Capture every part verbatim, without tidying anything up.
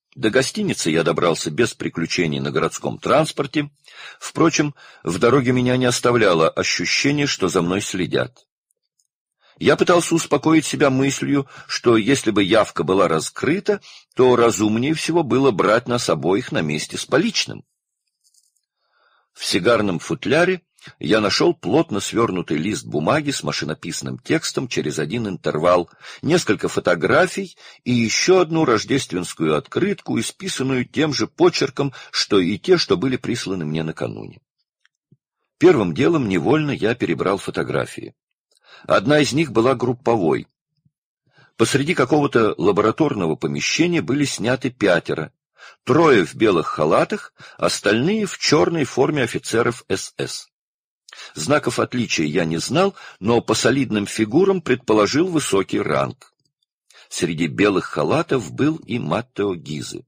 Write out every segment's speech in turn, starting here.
До гостиницы я добрался без приключений на городском транспорте. Впрочем, в дороге меня не оставляло ощущение, что за мной следят. Я пытался успокоить себя мыслью, что если бы явка была раскрыта, то разумнее всего было брать нас обоих на месте с поличным. В сигарном футляре я нашел плотно свернутый лист бумаги с машинописным текстом через один интервал, несколько фотографий и еще одну рождественскую открытку, исписанную тем же почерком, что и те, что были присланы мне накануне. Первым делом невольно я перебрал фотографии. Одна из них была групповой. Посреди какого-то лабораторного помещения были сняты пятеро. Трое в белых халатах, остальные в черной форме офицеров эс эс. Знаков отличия я не знал, но по солидным фигурам предположил высокий ранг. Среди белых халатов был и Маттео Гизе.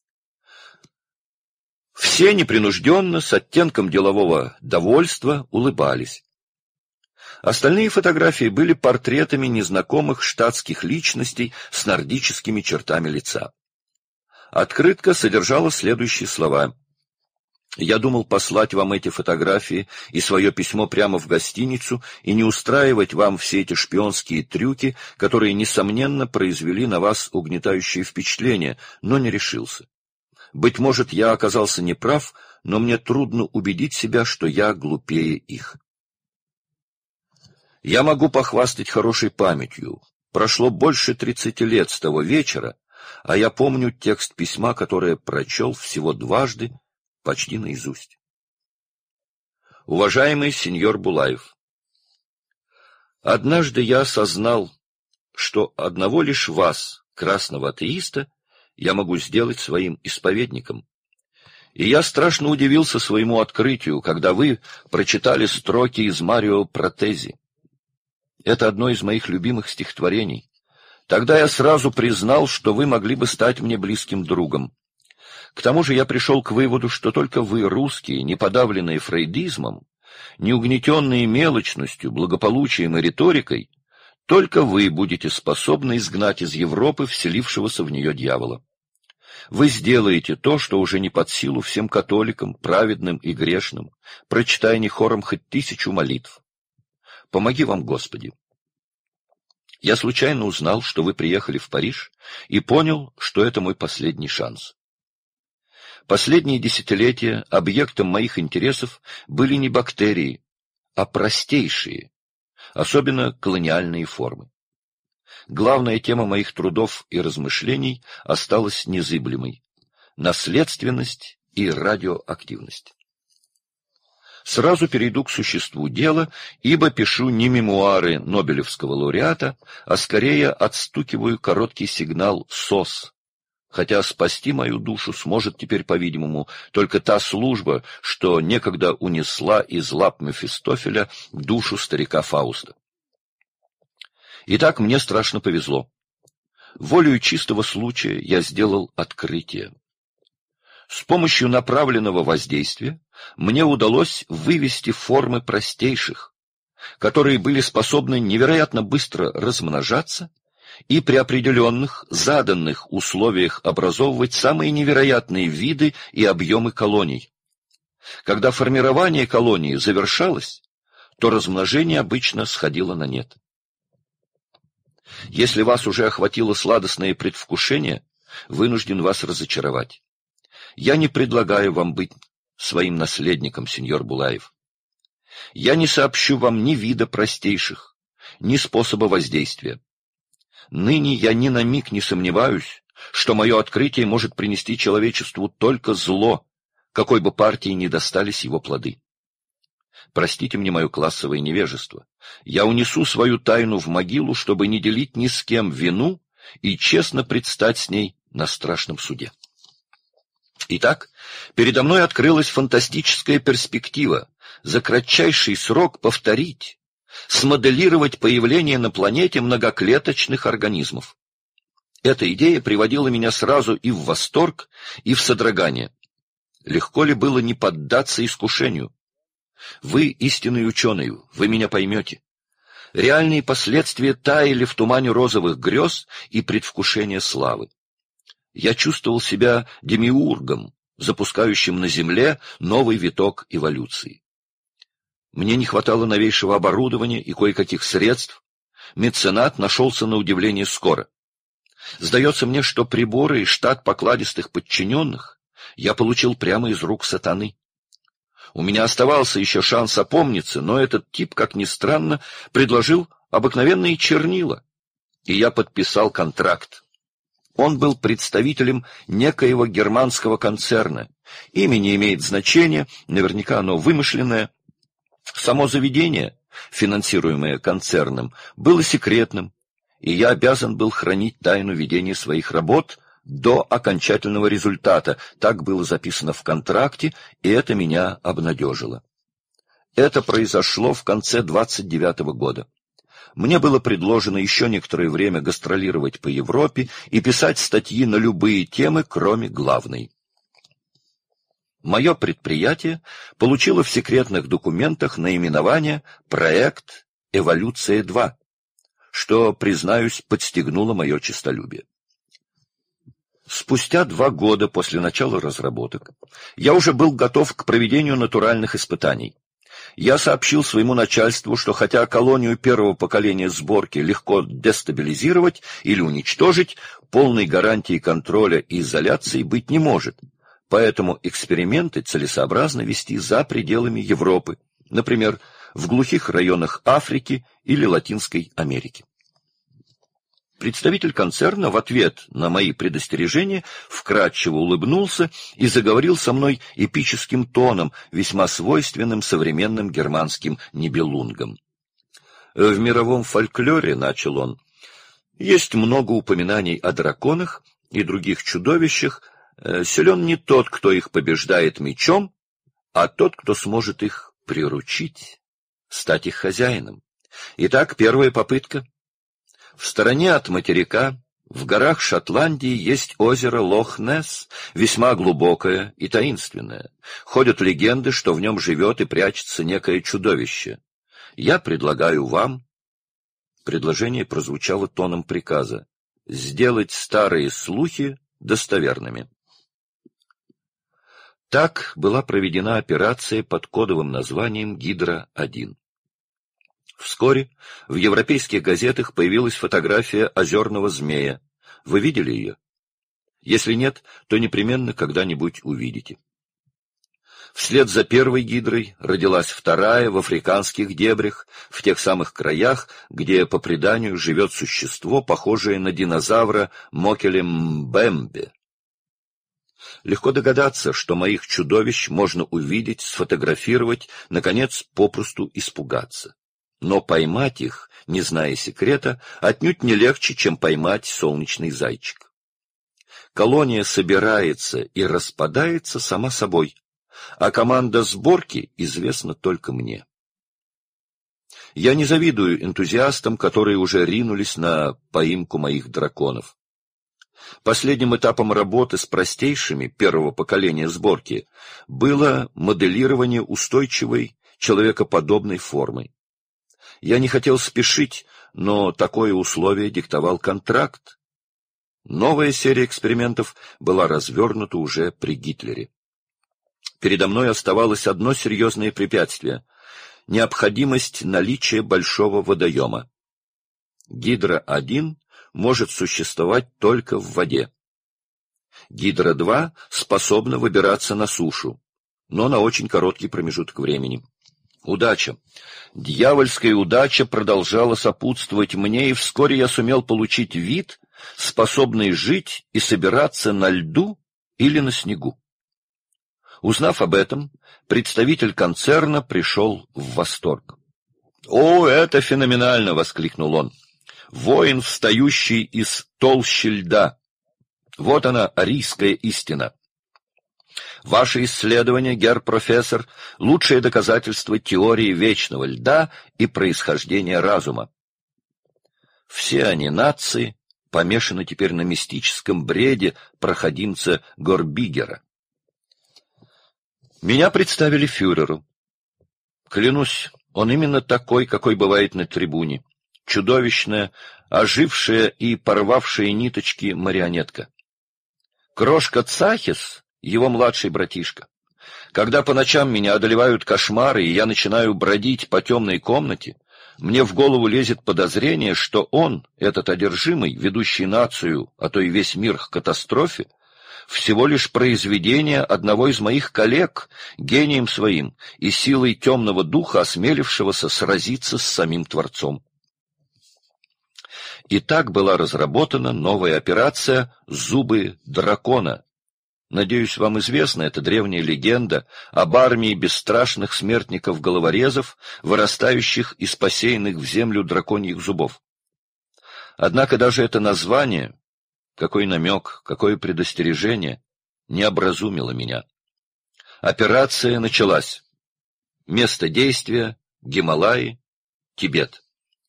Все непринужденно, с оттенком делового довольства, улыбались. Остальные фотографии были портретами незнакомых штатских личностей с нордическими чертами лица. Открытка содержала следующие слова. «Я думал послать вам эти фотографии и свое письмо прямо в гостиницу и не устраивать вам все эти шпионские трюки, которые, несомненно, произвели на вас угнетающее впечатление, но не решился. Быть может, я оказался неправ, но мне трудно убедить себя, что я глупее их. Я могу похвастать хорошей памятью. Прошло больше тридцати лет с того вечера, а я помню текст письма, которое прочел всего дважды, почти наизусть. Уважаемый сеньор Булаев, однажды я осознал, что одного лишь вас, красного атеиста, я могу сделать своим исповедником. И я страшно удивился своему открытию, когда вы прочитали строки из Марио Протези. Это одно из моих любимых стихотворений. Тогда я сразу признал, что вы могли бы стать мне близким другом. К тому же я пришел к выводу, что только вы, русские, не подавленные фрейдизмом, не угнетенные мелочностью, благополучием и риторикой, только вы будете способны изгнать из Европы вселившегося в нее дьявола. Вы сделаете то, что уже не под силу всем католикам, праведным и грешным, прочитая не хором хоть тысячу молитв. Помоги вам, Господи. Я случайно узнал, что вы приехали в Париж, и понял, что это мой последний шанс. Последние десятилетия объектом моих интересов были не бактерии, а простейшие, особенно колониальные формы. Главная тема моих трудов и размышлений осталась незыблемой — наследственность и радиоактивность. Сразу перейду к существу дела, ибо пишу не мемуары Нобелевского лауреата, а скорее отстукиваю короткий сигнал СОС, хотя спасти мою душу сможет теперь, по-видимому, только та служба, что некогда унесла из лап Мефистофеля душу старика Фауста. Итак, мне страшно повезло. Волею чистого случая я сделал открытие. С помощью направленного воздействия мне удалось вывести формы простейших, которые были способны невероятно быстро размножаться и при определенных, заданных условиях образовывать самые невероятные виды и объемы колоний. Когда формирование колонии завершалось, то размножение обычно сходило на нет. Если вас уже охватило сладостное предвкушение, вынужден вас разочаровать. Я не предлагаю вам быть своим наследником, сеньор Булаев. Я не сообщу вам ни вида простейших, ни способа воздействия. Ныне я ни на миг не сомневаюсь, что мое открытие может принести человечеству только зло, какой бы партии ни достались его плоды. Простите мне мое классовое невежество. Я унесу свою тайну в могилу, чтобы не делить ни с кем вину и честно предстать с ней на страшном суде. Итак, передо мной открылась фантастическая перспектива за кратчайший срок повторить, смоделировать появление на планете многоклеточных организмов. Эта идея приводила меня сразу и в восторг, и в содрогание. Легко ли было не поддаться искушению? Вы истинный ученый, вы меня поймете. Реальные последствия таяли в тумане розовых грез и предвкушения славы. Я чувствовал себя демиургом, запускающим на Земле новый виток эволюции. Мне не хватало новейшего оборудования и кое-каких средств. Меценат нашелся на удивление скоро. Сдается мне, что приборы и штат покладистых подчиненных я получил прямо из рук сатаны. У меня оставался еще шанс опомниться, но этот тип, как ни странно, предложил обыкновенные чернила, и я подписал контракт. Он был представителем некоего германского концерна. Имя не имеет значения, наверняка оно вымышленное. Само заведение, финансируемое концерном, было секретным, и я обязан был хранить тайну ведения своих работ до окончательного результата. Так было записано в контракте, и это меня обнадежило. Это произошло в конце двадцать девятого года. Мне было предложено еще некоторое время гастролировать по Европе и писать статьи на любые темы, кроме главной. Мое предприятие получило в секретных документах наименование «Проект Эволюция-два», что, признаюсь, подстегнуло мое честолюбие. Спустя два года после начала разработок я уже был готов к проведению натуральных испытаний. Я сообщил своему начальству, что хотя колонию первого поколения сборки легко дестабилизировать или уничтожить, полной гарантии контроля и изоляции быть не может. Поэтому эксперименты целесообразно вести за пределами Европы, например, в глухих районах Африки или Латинской Америки. Представитель концерна в ответ на мои предостережения вкратчиво улыбнулся и заговорил со мной эпическим тоном, весьма свойственным современным германским нибелунгам. В мировом фольклоре, начал он, есть много упоминаний о драконах и других чудовищах. Силен не тот, кто их побеждает мечом, а тот, кто сможет их приручить, стать их хозяином. Итак, первая попытка. В стороне от материка, в горах Шотландии, есть озеро Лох-Несс, весьма глубокое и таинственное. Ходят легенды, что в нем живет и прячется некое чудовище. Я предлагаю вам... Предложение прозвучало тоном приказа. Сделать старые слухи достоверными. Так была проведена операция под кодовым названием «Гидра-один». Вскоре в европейских газетах появилась фотография озерного змея. Вы видели ее? Если нет, то непременно когда-нибудь увидите. Вслед за первой гидрой родилась вторая в африканских дебрях, в тех самых краях, где, по преданию, живет существо, похожее на динозавра Мокеле Мбембе. Легко догадаться, что моих чудовищ можно увидеть, сфотографировать, наконец, попросту испугаться. Но поймать их, не зная секрета, отнюдь не легче, чем поймать солнечный зайчик. Колония собирается и распадается сама собой, а команда сборки известна только мне. Я не завидую энтузиастам, которые уже ринулись на поимку моих драконов. Последним этапом работы с простейшими первого поколения сборки было моделирование устойчивой человекоподобной формы. Я не хотел спешить, но такое условие диктовал контракт. Новая серия экспериментов была развернута уже при Гитлере. Передо мной оставалось одно серьезное препятствие — необходимость наличия большого водоема. Гидра-один может существовать только в воде. Гидра-два способна выбираться на сушу, но на очень короткий промежуток времени. Удача. Дьявольская удача продолжала сопутствовать мне, и вскоре я сумел получить вид, способный жить и собираться на льду или на снегу. Узнав об этом, представитель концерна пришел в восторг. «О, это феноменально!» — воскликнул он. «Воин, встающий из толщи льда. Вот она, арийская истина. Ваши исследования, герр-профессор, лучшее доказательство теории вечного льда и происхождения разума. Все они, нации, помешаны теперь на мистическом бреде проходимца Горбигера. Меня представили фюреру. Клянусь, он именно такой, какой бывает на трибуне. Чудовищная, ожившая и порвавшая ниточки марионетка. Крошка Цахис — его младший братишка. Когда по ночам меня одолевают кошмары, и я начинаю бродить по темной комнате, мне в голову лезет подозрение, что он, этот одержимый, ведущий нацию, а то и весь мир к катастрофе, всего лишь произведение одного из моих коллег, гением своим и силой темного духа, осмелившегося сразиться с самим Творцом. И так была разработана новая операция «Зубы дракона». Надеюсь, вам известна эта древняя легенда об армии бесстрашных смертников-головорезов, вырастающих из посеянных в землю драконьих зубов. Однако даже это название, какой намек, какое предостережение, не образумило меня. Операция началась. Место действия — Гималаи, Тибет.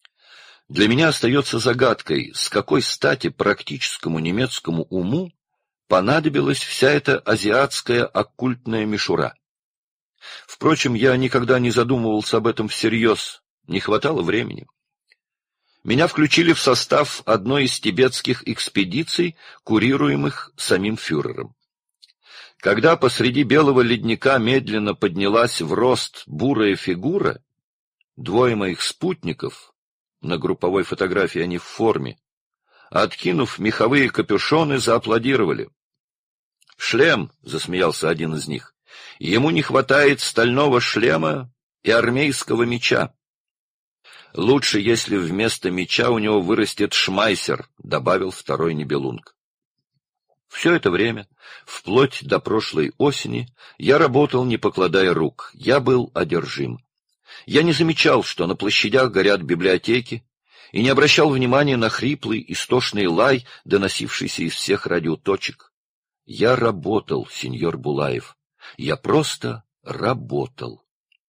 Для меня остается загадкой, с какой стати практическому немецкому уму понадобилась вся эта азиатская оккультная мишура. Впрочем, я никогда не задумывался об этом всерьез, не хватало времени. Меня включили в состав одной из тибетских экспедиций, курируемых самим фюрером. Когда посреди белого ледника медленно поднялась в рост бурая фигура, двое моих спутников, на групповой фотографии они в форме, откинув меховые капюшоны, зааплодировали. «Шлем!» — засмеялся один из них. «Ему не хватает стального шлема и армейского меча. Лучше, если вместо меча у него вырастет шмайсер», — добавил второй нибелунг. Все это время, вплоть до прошлой осени, я работал, не покладая рук. Я был одержим. Я не замечал, что на площадях горят библиотеки, и не обращал внимания на хриплый, истошный лай, доносившийся из всех радиоточек. Я работал, сеньор Булаев. Я просто работал.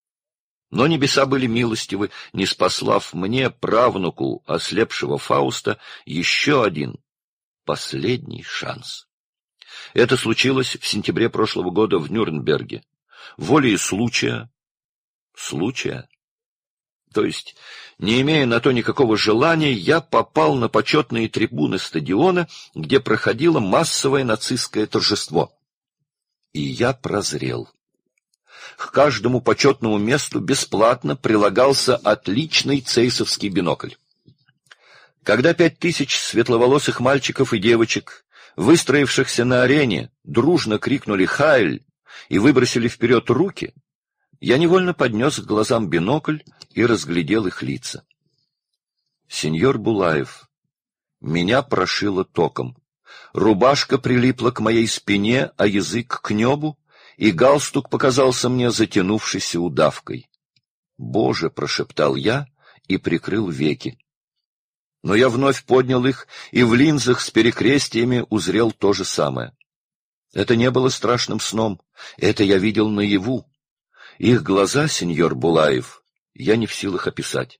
Но небеса были милостивы, ниспослав мне, правнуку ослепшего Фауста, еще один, последний шанс. Это случилось в сентябре прошлого года в Нюрнберге. Волей случая... Случая? То есть, не имея на то никакого желания, я попал на почетные трибуны стадиона, где проходило массовое нацистское торжество. И я прозрел. К каждому почетному месту бесплатно прилагался отличный цейсовский бинокль. Когда пять тысяч светловолосых мальчиков и девочек, выстроившихся на арене, дружно крикнули «Хайль!» и выбросили вперед руки, я невольно поднес к глазам бинокль и разглядел их лица. Сеньор Булаев, меня прошило током. Рубашка прилипла к моей спине, а язык к небу, и галстук показался мне затянувшейся удавкой. «Боже!» — прошептал я и прикрыл веки. Но я вновь поднял их, и в линзах с перекрестиями узрел то же самое. Это не было страшным сном, это я видел наяву. Их глаза, сеньор Булаев, я не в силах описать.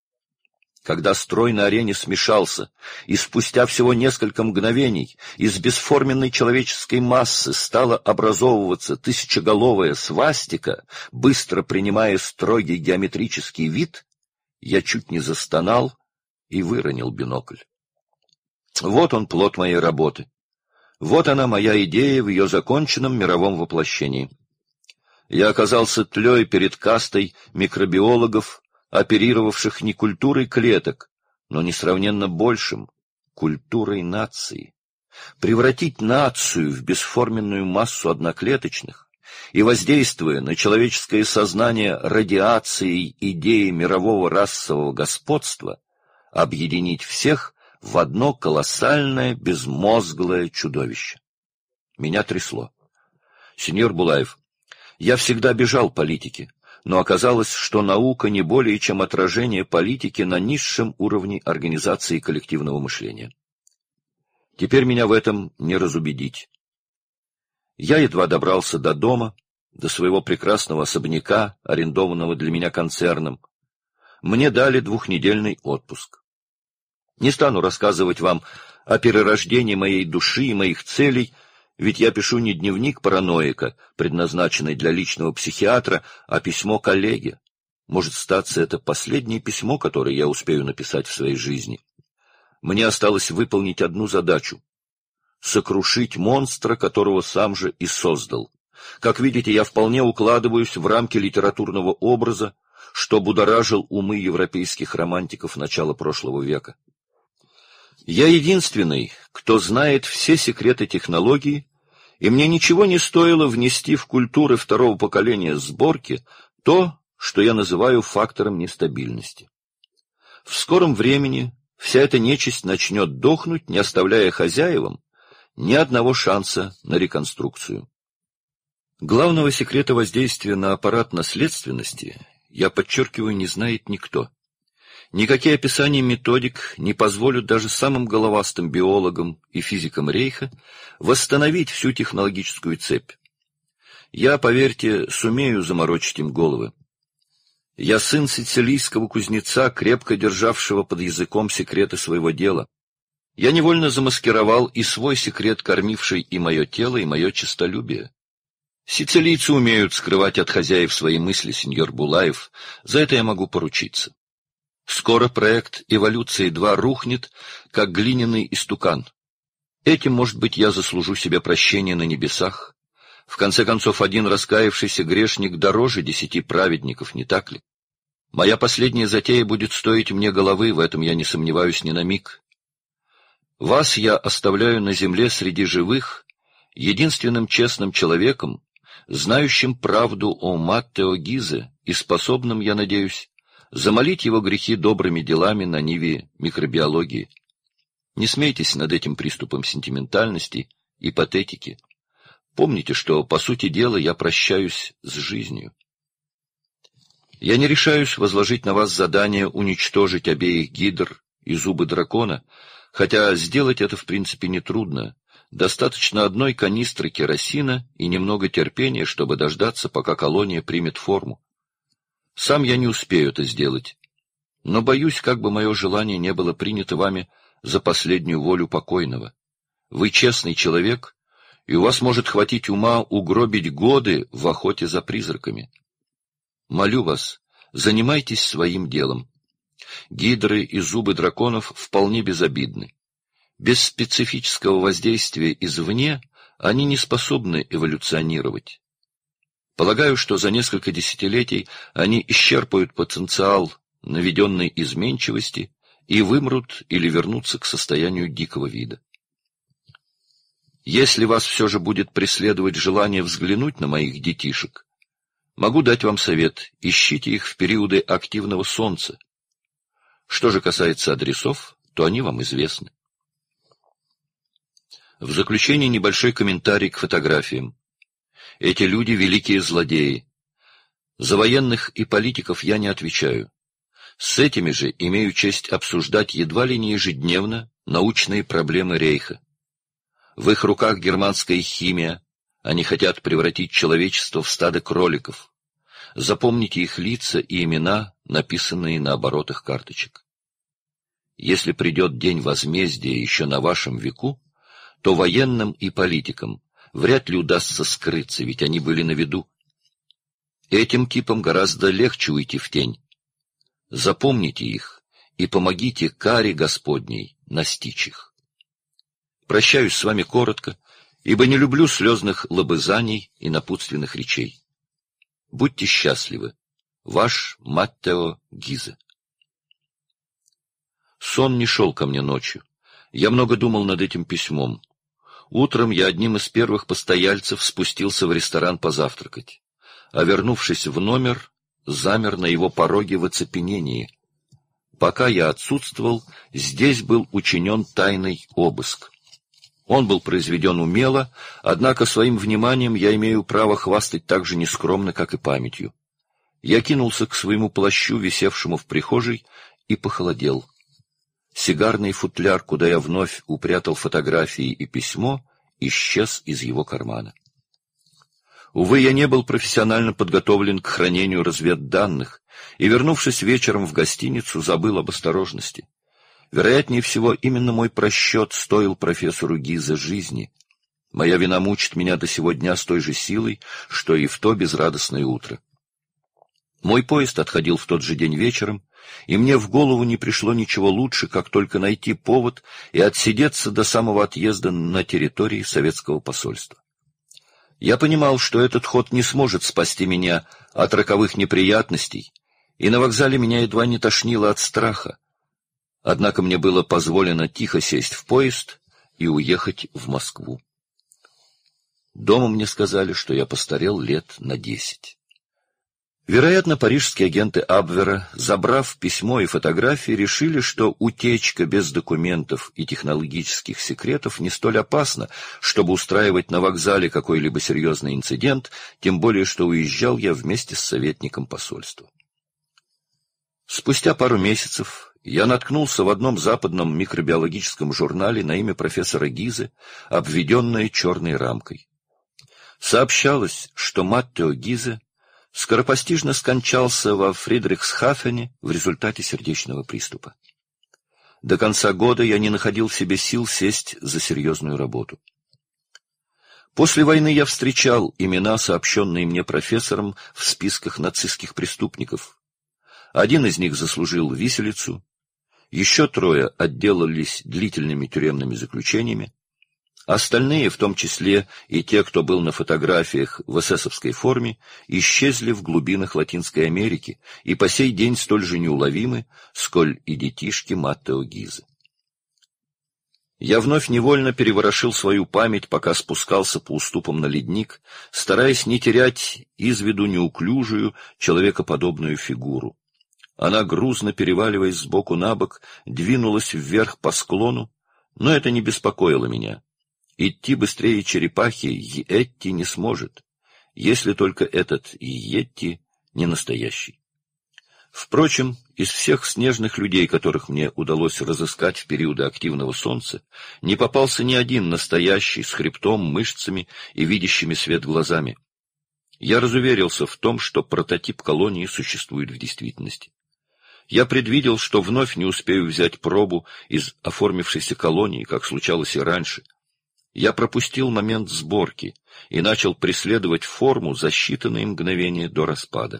Когда строй на арене смешался, и спустя всего несколько мгновений из бесформенной человеческой массы стала образовываться тысячеголовая свастика, быстро принимая строгий геометрический вид, я чуть не застонал и выронил бинокль. Вот он плод моей работы. Вот она моя идея в ее законченном мировом воплощении. Я оказался тлей перед кастой микробиологов, оперировавших не культурой клеток, но несравненно большим — культурой нации. Превратить нацию в бесформенную массу одноклеточных и, воздействуя на человеческое сознание радиацией идеи мирового расового господства, объединить всех в одно колоссальное безмозглое чудовище. Меня трясло. Сеньор Булаев, я всегда бежал политики, но оказалось, что наука не более чем отражение политики на низшем уровне организации коллективного мышления. Теперь меня в этом не разубедить. Я едва добрался до дома, до своего прекрасного особняка, арендованного для меня концерном. Мне дали двухнедельный отпуск. Не стану рассказывать вам о перерождении моей души и моих целей, ведь я пишу не дневник параноика, предназначенный для личного психиатра, а письмо коллеге. Может статься, это последнее письмо, которое я успею написать в своей жизни. Мне осталось выполнить одну задачу сокрушить монстра, которого сам же и создал. Как видите, я вполне укладываюсь в рамки литературного образа, что будоражил умы европейских романтиков начала прошлого века. Я единственный, кто знает все секреты технологии, и мне ничего не стоило внести в культуры второго поколения сборки то, что я называю фактором нестабильности. В скором времени вся эта нечисть начнет дохнуть, не оставляя хозяевам ни одного шанса на реконструкцию. Главного секрета воздействия на аппарат наследственности, я подчеркиваю, не знает никто. Никакие описания методик не позволят даже самым головастым биологам и физикам Рейха восстановить всю технологическую цепь. Я, поверьте, сумею заморочить им головы. Я сын сицилийского кузнеца, крепко державшего под языком секреты своего дела. Я невольно замаскировал и свой секрет, кормивший и мое тело, и мое честолюбие. Сицилийцы умеют скрывать от хозяев свои мысли, сеньор Булаев, за это я могу поручиться. Скоро проект «Эволюции-два» рухнет, как глиняный истукан. Этим, может быть, я заслужу себе прощение на небесах. В конце концов, один раскаявшийся грешник дороже десяти праведников, не так ли? Моя последняя затея будет стоить мне головы, в этом я не сомневаюсь ни на миг. Вас я оставляю на земле среди живых, единственным честным человеком, знающим правду о Маттео Гизе и способным, я надеюсь, замолить его грехи добрыми делами на ниве микробиологии. Не смейтесь над этим приступом сентиментальности и патетики. Помните, что, по сути дела, я прощаюсь с жизнью. Я не решаюсь возложить на вас задание уничтожить обеих гидр и зубы дракона, хотя сделать это в принципе нетрудно. Достаточно одной канистры керосина и немного терпения, чтобы дождаться, пока колония примет форму. Сам я не успею это сделать, но боюсь, как бы мое желание не было принято вами за последнюю волю покойного. Вы честный человек, и у вас может хватить ума угробить годы в охоте за призраками. Молю вас, занимайтесь своим делом. Гидры и зубы драконов вполне безобидны. Без специфического воздействия извне они не способны эволюционировать. Полагаю, что за несколько десятилетий они исчерпают потенциал наведенной изменчивости и вымрут или вернутся к состоянию дикого вида. Если вас все же будет преследовать желание взглянуть на моих детишек, могу дать вам совет: ищите их в периоды активного солнца. Что же касается адресов, то они вам известны. В заключение небольшой комментарий к фотографиям. Эти люди — великие злодеи. За военных и политиков я не отвечаю. С этими же имею честь обсуждать едва ли не ежедневно научные проблемы Рейха. В их руках германская химия, они хотят превратить человечество в стадо кроликов. Запомните их лица и имена, написанные на оборотах карточек. Если придет день возмездия еще на вашем веку, то военным и политикам вряд ли удастся скрыться, ведь они были на виду. Этим типам гораздо легче уйти в тень. Запомните их и помогите каре Господней настичь их. Прощаюсь с вами коротко, ибо не люблю слезных лобызаний и напутственных речей. Будьте счастливы. Ваш Маттео Гизе. Сон не шел ко мне ночью. Я много думал над этим письмом. Утром я одним из первых постояльцев спустился в ресторан позавтракать, а, вернувшись в номер, замер на его пороге в оцепенении. Пока я отсутствовал, здесь был учинен тайный обыск. Он был произведен умело, однако своим вниманием я имею право хвастать так же нескромно, как и памятью. Я кинулся к своему плащу, висевшему в прихожей, и похолодел. Сигарный футляр, куда я вновь упрятал фотографии и письмо, исчез из его кармана. Увы, я не был профессионально подготовлен к хранению разведданных, и, вернувшись вечером в гостиницу, забыл об осторожности. Вероятнее всего, именно мой просчет стоил профессору Гизе жизни. Моя вина мучит меня до сего дня с той же силой, что и в то безрадостное утро. Мой поезд отходил в тот же день вечером, и мне в голову не пришло ничего лучше, как только найти повод и отсидеться до самого отъезда на территории советского посольства. Я понимал, что этот ход не сможет спасти меня от роковых неприятностей, и на вокзале меня едва не тошнило от страха. Однако мне было позволено тихо сесть в поезд и уехать в Москву. Дома мне сказали, что я постарел лет на десять. Вероятно, парижские агенты Абвера, забрав письмо и фотографии, решили, что утечка без документов и технологических секретов не столь опасна, чтобы устраивать на вокзале какой-либо серьезный инцидент, тем более, что уезжал я вместе с советником посольства. Спустя пару месяцев я наткнулся в одном западном микробиологическом журнале на имя профессора Гизе, обведенное черной рамкой. Сообщалось, что Маттео Гизе скоропостижно скончался во Фридрихсхафене в результате сердечного приступа. До конца года я не находил в себе сил сесть за серьезную работу. После войны я встречал имена, сообщенные мне профессором в списках нацистских преступников. Один из них заслужил виселицу, еще трое отделались длительными тюремными заключениями. Остальные, в том числе и те, кто был на фотографиях в эсэсовской форме, исчезли в глубинах Латинской Америки и по сей день столь же неуловимы, сколь и детишки Маттео Гизе. Я вновь невольно переворошил свою память, пока спускался по уступам на ледник, стараясь не терять из виду неуклюжую, человекоподобную фигуру. Она, грузно переваливаясь сбоку на бок, двинулась вверх по склону, но это не беспокоило меня. Идти быстрее черепахи Йетти не сможет, если только этот Йетти не настоящий. Впрочем, из всех снежных людей, которых мне удалось разыскать в периоды активного солнца, не попался ни один настоящий, с хребтом, мышцами и видящими свет глазами. Я разуверился в том, что прототип колонии существует в действительности. Я предвидел, что вновь не успею взять пробу из оформившейся колонии, как случалось и раньше. Я пропустил момент сборки и начал преследовать форму за считанные мгновения до распада.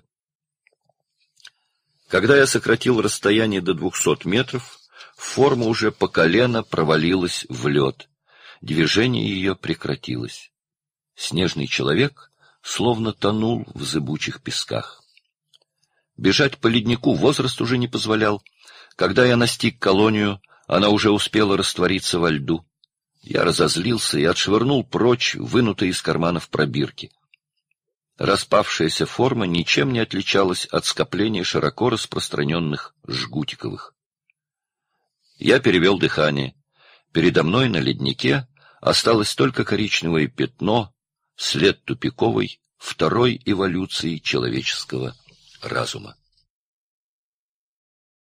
Когда я сократил расстояние до двухсот метров, форма уже по колено провалилась в лед. Движение ее прекратилось. Снежный человек словно тонул в зыбучих песках. Бежать по леднику возраст уже не позволял. Когда я настиг колонию, она уже успела раствориться во льду. Я разозлился и отшвырнул прочь вынутые из карманов пробирки. Распавшаяся форма ничем не отличалась от скопления широко распространенных жгутиковых. Я перевел дыхание. Передо мной на леднике осталось только коричневое пятно, след тупиковой второй эволюции человеческого разума.